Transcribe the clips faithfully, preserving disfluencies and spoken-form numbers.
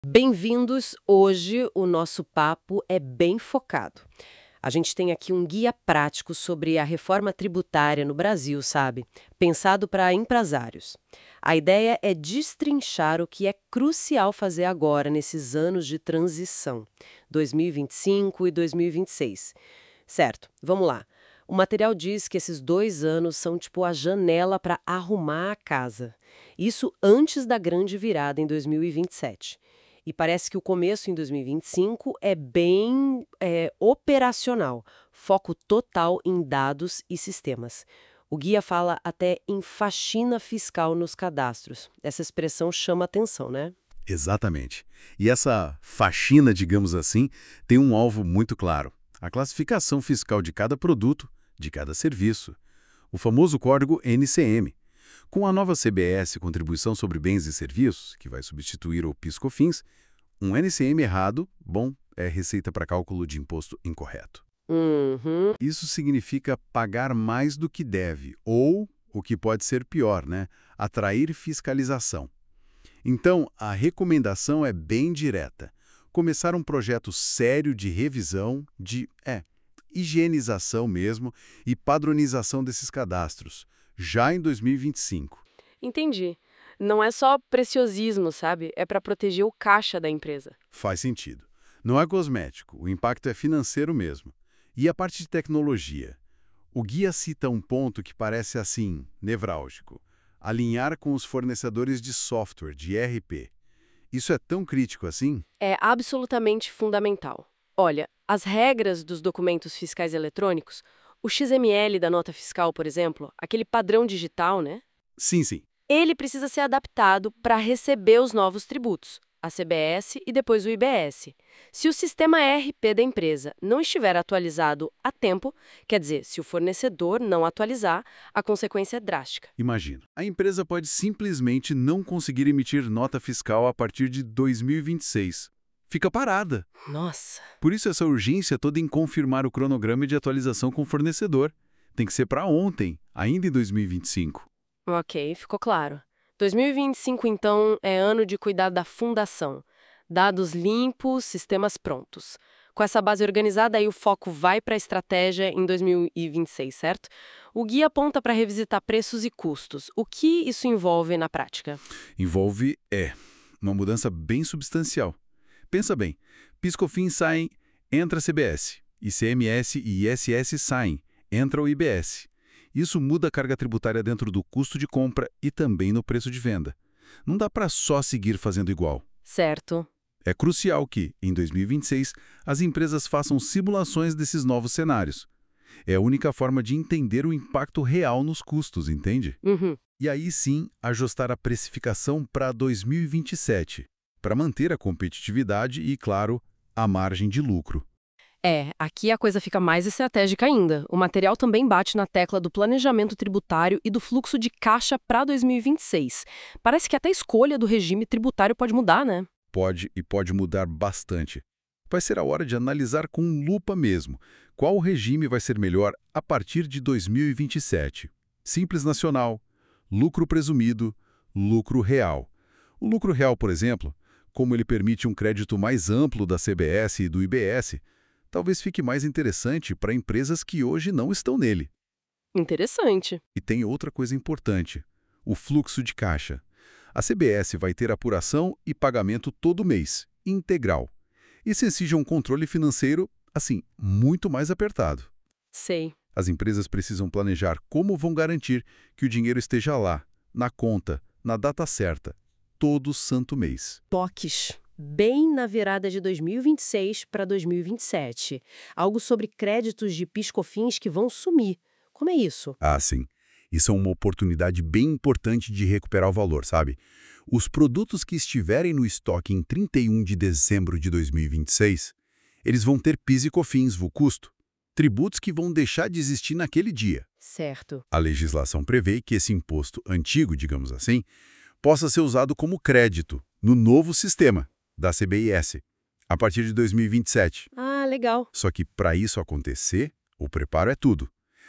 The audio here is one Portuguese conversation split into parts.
Bem-vindos! Hoje o nosso papo é bem focado. A gente tem aqui um guia prático sobre a reforma tributária no Brasil, sabe? Pensado para empresários. A ideia é destrinchar o que é crucial fazer agora, nesses anos de transição, dois mil e vinte e cinco e dois mil e vinte e seis. Certo, vamos lá. O material diz que esses dois anos são tipo a janela para arrumar a casa. Isso antes da grande virada em dois mil e vinte e sete. E parece que o começo em dois mil e vinte e cinco é bem é, operacional, foco total em dados e sistemas. O guia fala até em faxina fiscal nos cadastros. Essa expressão chama atenção, né? Exatamente. E essa faxina, digamos assim, tem um alvo muito claro: a classificação fiscal de cada produto, de cada serviço. O famoso código N C M. Com a nova C B S, Contribuição sobre Bens e Serviços, que vai substituir o PIS/COFINS, um N C M errado, bom, é receita para cálculo de imposto incorreto. Uhum. Isso significa pagar mais do que deve, ou, o que pode ser pior, né, atrair fiscalização. Então, a recomendação é bem direta: começar um projeto sério de revisão, de, é, higienização mesmo e padronização desses cadastros, já em dois mil e vinte e cinco. Entendi. Não é só preciosismo, sabe? É para proteger o caixa da empresa. Faz sentido. Não é cosmético, o impacto é financeiro mesmo. E a parte de tecnologia? O guia cita um ponto que parece assim, nevrálgico: alinhar com os fornecedores de software, de E R P. Isso é tão crítico assim? É absolutamente fundamental. Olha, as regras dos documentos fiscais eletrônicos, o X M L da nota fiscal, por exemplo, aquele padrão digital, né? Sim, sim. Ele precisa ser adaptado para receber os novos tributos, a C B S e depois o I B S. Se o sistema E R P da empresa não estiver atualizado a tempo, quer dizer, se o fornecedor não atualizar, a consequência é drástica. Imagina, a empresa pode simplesmente não conseguir emitir nota fiscal a partir de dois mil e vinte e seis. Fica parada. Nossa! Por isso essa urgência toda em confirmar o cronograma de atualização com o fornecedor. Tem que ser para ontem, ainda em dois mil e vinte e cinco. Ok, ficou claro. dois mil e vinte e cinco, então, é ano de cuidar da fundação. Dados limpos, sistemas prontos. Com essa base organizada, aí o foco vai para a estratégia em dois mil e vinte e seis, certo? O guia aponta para revisitar preços e custos. O que isso envolve na prática? Envolve, é, uma mudança bem substancial. Pensa bem, PIS/COFINS saem, entra a C B S. I C M S e I S S saem, entra o I B S. Isso muda a carga tributária dentro do custo de compra e também no preço de venda. Não dá para só seguir fazendo igual. Certo. É crucial que, em dois mil e vinte e seis, as empresas façam simulações desses novos cenários. É a única forma de entender o impacto real nos custos, entende? Uhum. E aí sim, ajustar a precificação para dois mil e vinte e sete, para manter a competitividade e, claro, a margem de lucro. É, aqui a coisa fica mais estratégica ainda. O material também bate na tecla do planejamento tributário e do fluxo de caixa para dois mil e vinte e seis. Parece que até a escolha do regime tributário pode mudar, né? Pode e pode mudar bastante. Vai ser a hora de analisar com lupa mesmo qual regime vai ser melhor a partir de dois mil e vinte e sete. Simples nacional, lucro presumido, lucro real. O lucro real, por exemplo, como ele permite um crédito mais amplo da C B S e do I B S, talvez fique mais interessante para empresas que hoje não estão nele. Interessante. E tem outra coisa importante: o fluxo de caixa. A C B S vai ter apuração e pagamento todo mês, integral. Isso exige um controle financeiro, assim, muito mais apertado. Sei. As empresas precisam planejar como vão garantir que o dinheiro esteja lá, na conta, na data certa, todo santo mês. P O Cs. Bem na virada de dois mil e vinte e seis para dois mil e vinte e sete. Algo sobre créditos de PIS/COFINS que vão sumir. Como é isso? Ah, sim. Isso é uma oportunidade bem importante de recuperar o valor, sabe? Os produtos que estiverem no estoque em trinta e um de dezembro de dois mil e vinte e seis, eles vão ter PIS e COFINS, V U custo, tributos que vão deixar de existir naquele dia. Certo. A legislação prevê que esse imposto antigo, digamos assim, possa ser usado como crédito no novo sistema da C B I S, a partir de dois mil e vinte e sete. Ah, legal. Só que para isso acontecer, o preparo é tudo.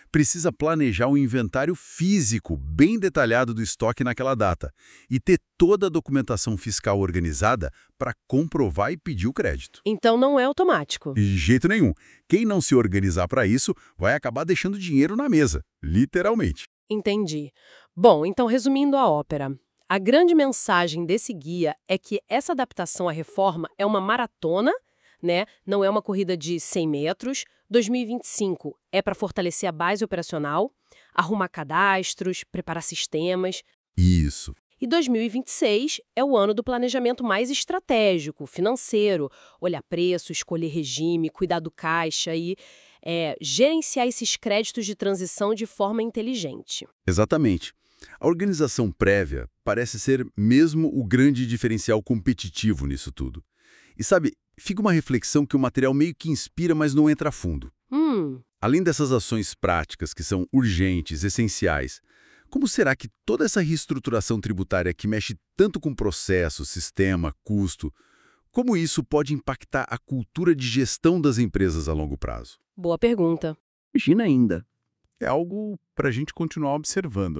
Precisa planejar um inventário físico bem detalhado do estoque naquela data e ter toda a documentação fiscal organizada para comprovar e pedir o crédito. Então não é automático. De jeito nenhum. Quem não se organizar para isso vai acabar deixando dinheiro na mesa, literalmente. Entendi. Bom, então resumindo a ópera, a grande mensagem desse guia é que essa adaptação à reforma é uma maratona, né? Não é uma corrida de cem metros. dois mil e vinte e cinco é para fortalecer a base operacional, arrumar cadastros, preparar sistemas. Isso. E dois mil e vinte e seis é o ano do planejamento mais estratégico, financeiro, olhar preço, escolher regime, cuidar do caixa e é, gerenciar esses créditos de transição de forma inteligente. Exatamente. A organização prévia parece ser mesmo o grande diferencial competitivo nisso tudo. E sabe, fica uma reflexão que o material meio que inspira, mas não entra a fundo. Hum, Além dessas ações práticas que são urgentes, essenciais, como será que toda essa reestruturação tributária que mexe tanto com processo, sistema, custo, como isso pode impactar a cultura de gestão das empresas a longo prazo? boa pergunta. Imagina ainda. É algo para a gente continuar observando.